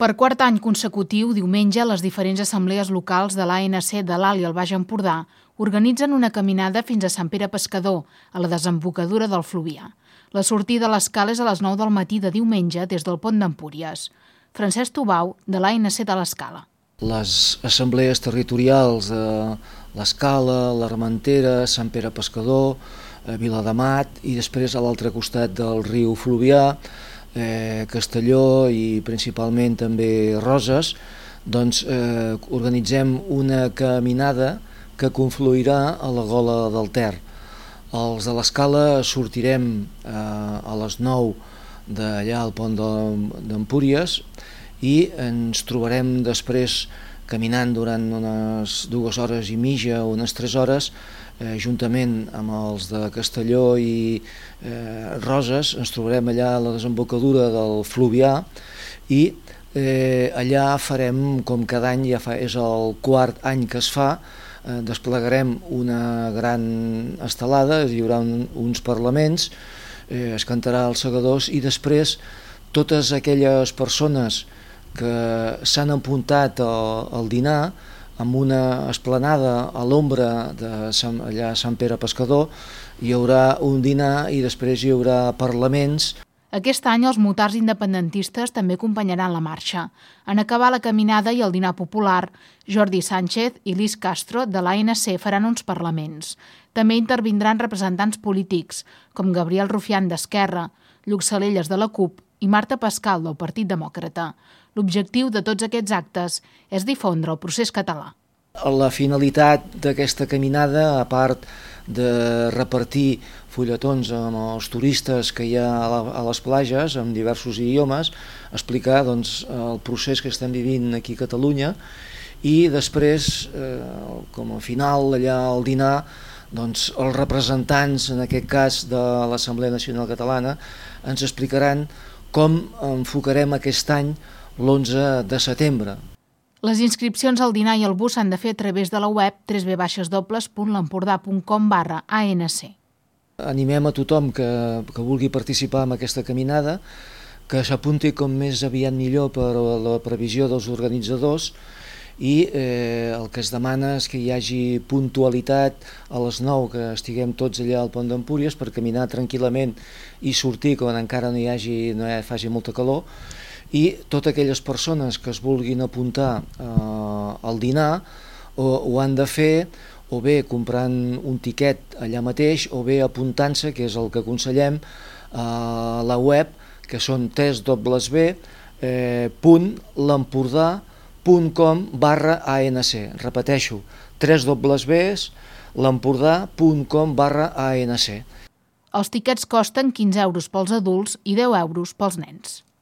Per quart any consecutiu, diumenge, les diferents assemblees locals de l'ANC de l'Alt i el Baix Empordà organitzen una caminada fins a Sant Pere Pescador, a la desembocadura del Fluvià. La sortida a l'escala és a les 9 del matí de diumenge des del Pont d'Empúries. Francesc Tubau, de l'ANC de l'Escala. Les assemblees territorials de l'Escala, l'Armentera, Sant Pere Pescador, Viladamat i després a l'altre costat del riu Fluvià, Castelló i principalment també Roses, doncs organitzem una caminada que confluirà a la Gola del Ter. Els de l'Escala sortirem a les 9 d'allà al Pont d'Empúries i ens trobarem després caminant durant unes 2 hores i mitja, unes 3 hores, juntament amb els de Castelló i Roses. Ens trobarem allà a la desembocadura del Fluvià i allà farem, com cada any, és el quart any que es fa, desplegarem una gran estelada, hi haurà uns parlaments, es cantarà als segadors i després totes aquelles persones que s'han apuntat al dinar amb una esplanada a l'ombra allà a Sant Pere Pescador, hi haurà un dinar i després hi haurà parlaments. Aquest any els motards independentistes també acompanyaran la marxa. En acabar la caminada i el dinar popular, Jordi Sánchez i Lis Castro de l'ANC faran uns parlaments. També intervindran representants polítics, com Gabriel Rufián d'Esquerra, Lluc Salelles de la CUP i Marta Pascal del Partit Demòcrata. L'objectiu de tots aquests actes és difondre el procés català. La finalitat d'aquesta caminada, a part de repartir fulletons amb els turistes que hi ha a les platges, en diversos idiomes, explicar el procés que estem vivint aquí a Catalunya i després, com a final, allà al dinar, els representants, en aquest cas de l'Assemblea Nacional Catalana, ens explicaran com enfocarem aquest any l'11 de setembre. Les inscripcions al dinar i al bus s'han de fer a través de la web www.lempordà.com/ANC. Animem a tothom que vulgui participar en aquesta caminada, que s'apunti com més aviat millor per la previsió dels organitzadors i el que es demana és que hi hagi puntualitat a les 9, que estiguem tots allà al Pont d'Empúries per caminar tranquil·lament i sortir quan encara no faci molta calor. I totes aquelles persones que es vulguin apuntar al dinar ho han de fer o bé comprant un tiquet allà mateix o bé apuntant-se, que és el que aconsellem, a la web, que són www.lempordà.com/ANC. Repeteixo, www.lempordà.com/ANC. Els tiquets costen 15 € pels adults i 10 € pels nens.